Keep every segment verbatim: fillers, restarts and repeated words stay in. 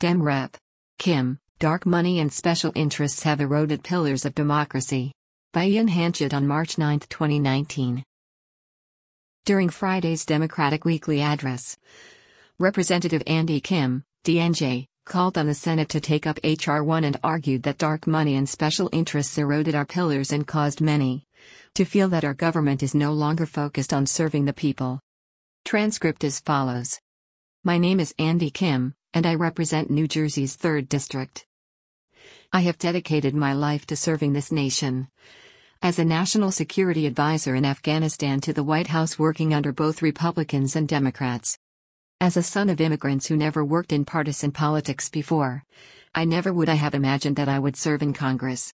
Dem Rep. Kim, Dark Money and Special Interests Have Eroded Pillars of Democracy. By Ian Hanchett on March ninth, twenty nineteen. During Friday's Democratic Weekly Address, Representative Andy Kim, D N J, called on the Senate to take up H R one and argued that dark money and special interests eroded our pillars and caused many to feel that our government is no longer focused on serving the people. Transcript as follows. My name is Andy Kim, and I represent New Jersey's third District. I have dedicated my life to serving this nation. As a national security advisor in Afghanistan to the White House working under both Republicans and Democrats. As a son of immigrants who never worked in partisan politics before, I never would I have imagined that I would serve in Congress.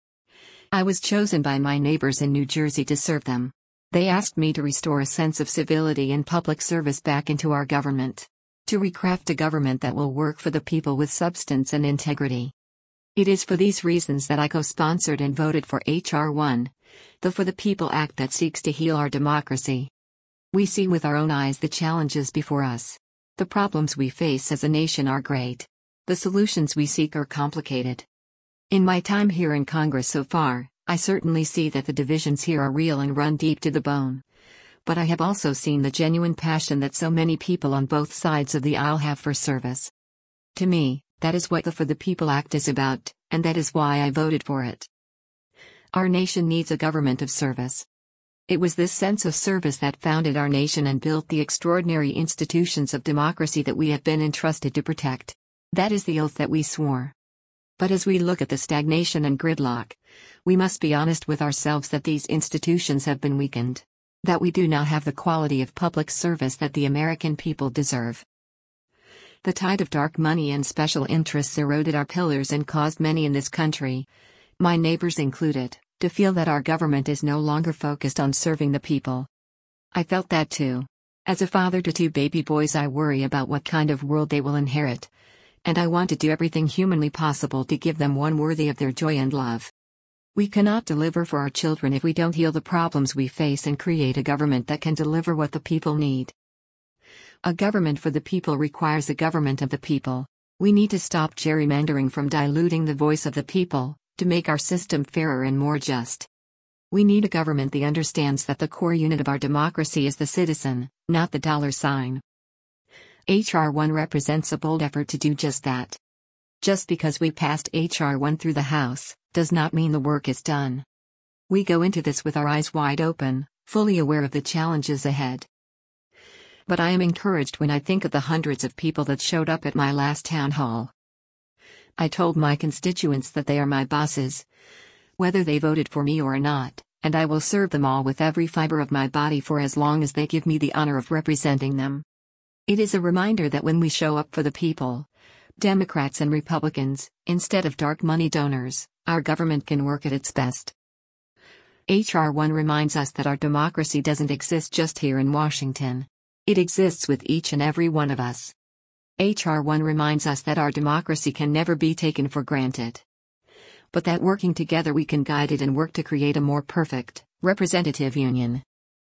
I was chosen by my neighbors in New Jersey to serve them. They asked me to restore a sense of civility and public service back into our government. To recraft a government that will work for the people with substance and integrity. It is for these reasons that I co-sponsored and voted for H R one, the For the People Act that seeks to heal our democracy. We see with our own eyes the challenges before us. The problems we face as a nation are great. The solutions we seek are complicated. In my time here in Congress so far, I certainly see that the divisions here are real and run deep to the bone. But I have also seen the genuine passion that so many people on both sides of the aisle have for service. To me, that is what the For the People Act is about, and that is why I voted for it. Our nation needs a government of service. It was this sense of service that founded our nation and built the extraordinary institutions of democracy that we have been entrusted to protect. That is the oath that we swore. But as we look at the stagnation and gridlock, we must be honest with ourselves that these institutions have been weakened. That we do not have the quality of public service that the American people deserve. The tide of dark money and special interests eroded our pillars and caused many in this country, my neighbors included, to feel that our government is no longer focused on serving the people. I felt that too. As a father to two baby boys, I worry about what kind of world they will inherit, and I want to do everything humanly possible to give them one worthy of their joy and love. We cannot deliver for our children if we don't heal the problems we face and create a government that can deliver what the people need. A government for the people requires a government of the people. We need to stop gerrymandering from diluting the voice of the people, to make our system fairer and more just. We need a government that understands that the core unit of our democracy is the citizen, not the dollar sign. H R one represents a bold effort to do just that. Just because we passed H R one through the House, does not mean the work is done. We go into this with our eyes wide open, fully aware of the challenges ahead. But I am encouraged when I think of the hundreds of people that showed up at my last town hall. I told my constituents that they are my bosses, whether they voted for me or not, and I will serve them all with every fiber of my body for as long as they give me the honor of representing them. It is a reminder that when we show up for the people, Democrats and Republicans, instead of dark money donors, our government can work at its best. H R one reminds us that our democracy doesn't exist just here in Washington. It exists with each and every one of us. H R one reminds us that our democracy can never be taken for granted. But that working together we can guide it and work to create a more perfect, representative union.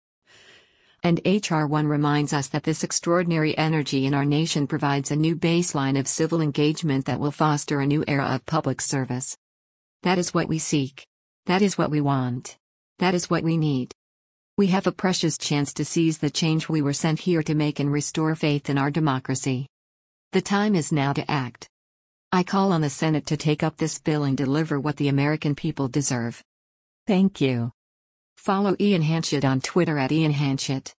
And H R one reminds us that this extraordinary energy in our nation provides a new baseline of civil engagement that will foster a new era of public service. That is what we seek. That is what we want. That is what we need. We have a precious chance to seize the change we were sent here to make and restore faith in our democracy. The time is now to act. I call on the Senate to take up this bill and deliver what the American people deserve. Thank you. Follow Ian Hanchett on Twitter at Ian Hanchett.